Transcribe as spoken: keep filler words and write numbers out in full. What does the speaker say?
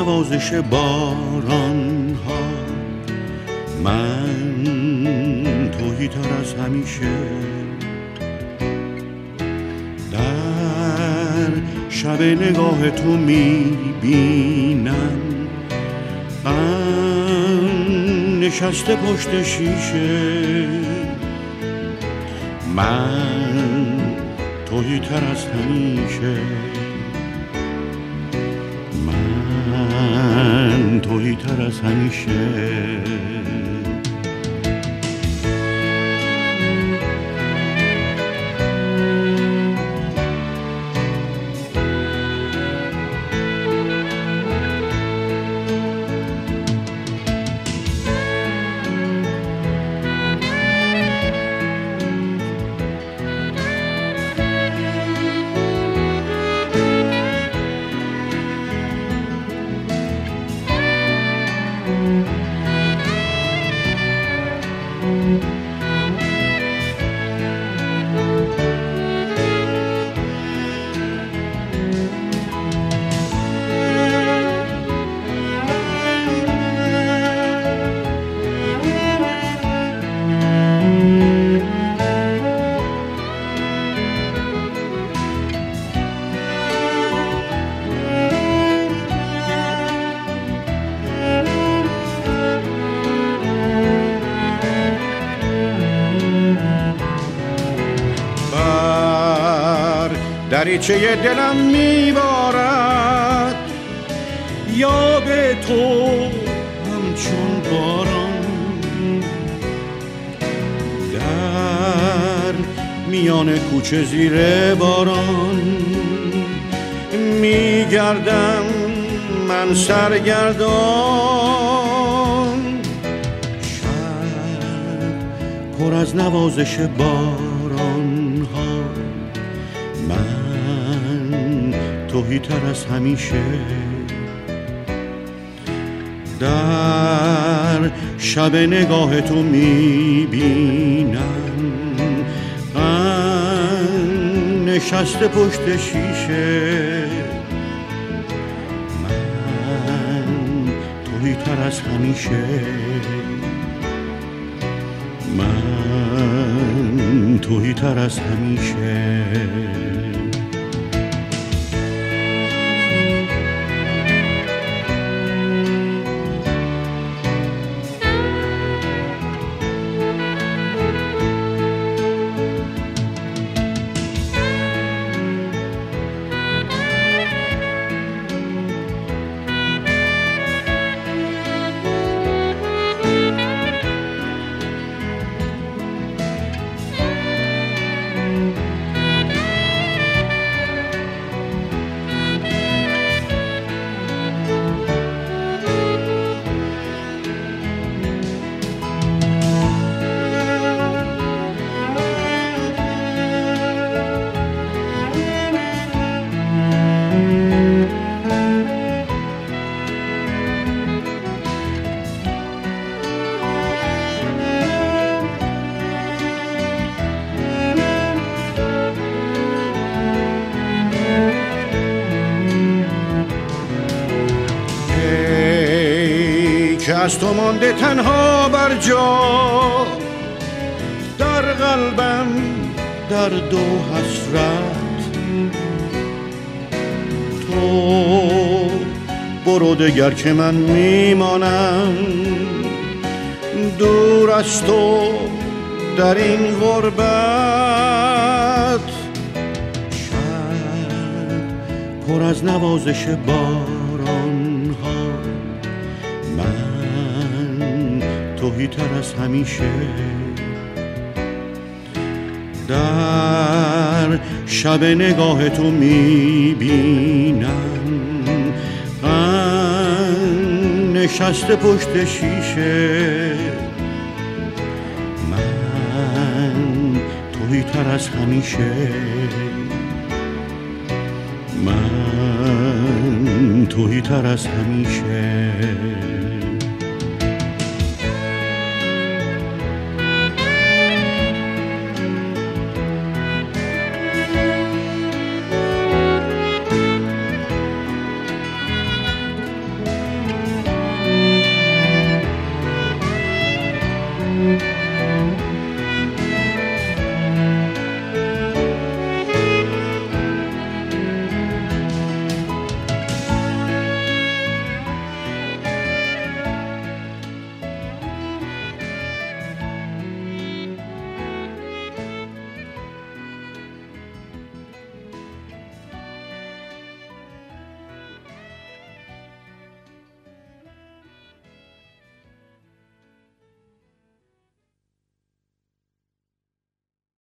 نوازش باران ها، من توهی تر از همیشه در شب نگاه تو میبینم، من نشسته پشت شیشه، من توهی تر از همیشه، من توهی تر از همیشه. دریچه دلم میبارد یاد تو همچون باران، در میان کوچه زیر باران میگردم من سرگردان، شب پر از نوازش باران ها، من توهی تر از همیشه در شب نگاه تو میبینم، من نشسته پشت شیشه، من توهی تر از همیشه، من توهی تر از همیشه. که از تو مانده تنها بر جا، در قلبم درد و حسرت، تو برو دگر که من میمانم دور از تو در این غربت، شب پر از نوازش باران ها، من توهی تر از همیشه در شب نگاه تو میبینم، من نشسته پشت شیشه، من توهی تر از همیشه، من توهی تر از همیشه.